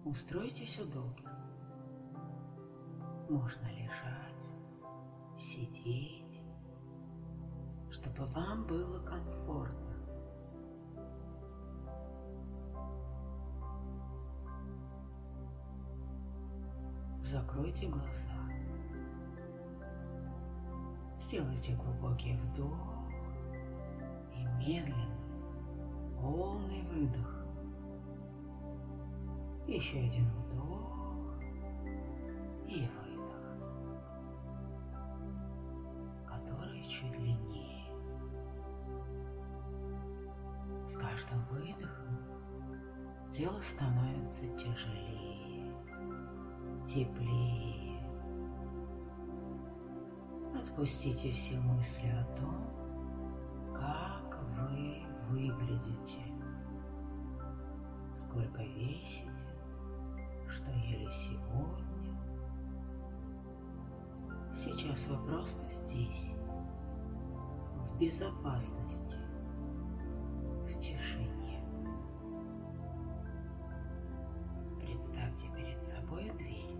Устройтесь удобно. Можно лежать, сидеть, чтобы вам было комфортно. Закройте глаза. Сделайте глубокий вдох и медленный, полный выдох. Еще один вдох и выдох, который чуть длиннее. С каждым выдохом тело становится тяжелее, теплее. Отпустите все мысли о том, как вы выглядите, сколько весите, что ели сегодня. Сейчас вы просто здесь, в безопасности, в тишине. Представьте перед собой дверь,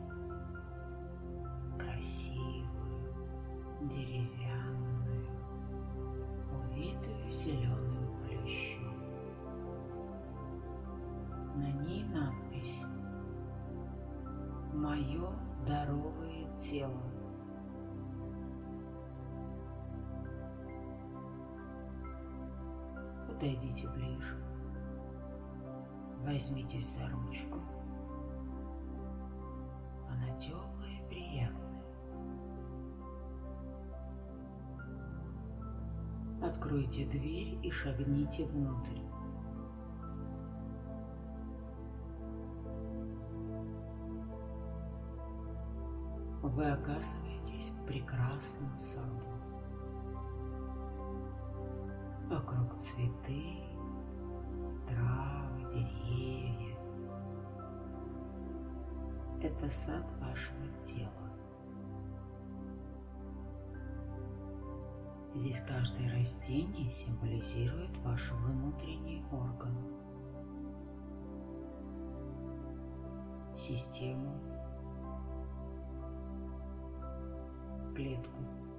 красивую, деревянную, увитую зеленым плющом. На ней надпись «Мое здоровое тело». Подойдите ближе, возьмитесь за ручку. Она теплая и приятная. Откройте дверь и шагните внутрь. Вы оказываетесь в прекрасном саду. Вокруг цветы, травы, деревья. Это сад вашего тела. Здесь каждое растение символизирует ваш внутренний орган, систему, клетку.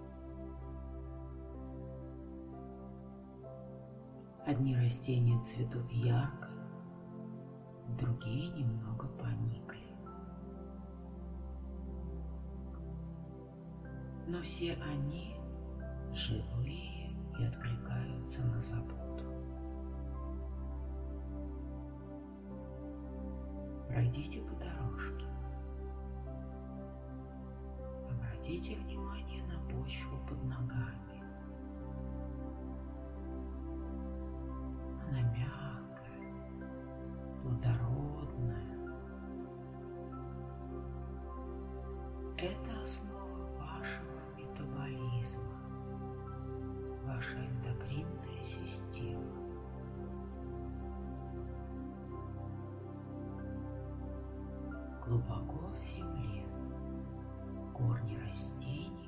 Одни растения цветут ярко, другие немного поникли. Но все они живые и откликаются на заботу. Пройдите по дорожке. Обратите внимание на почву под ногами. Она мягкая, плодородная. Это основа вашего метаболизма, ваша эндокринная система. Глубоко в земле корни растений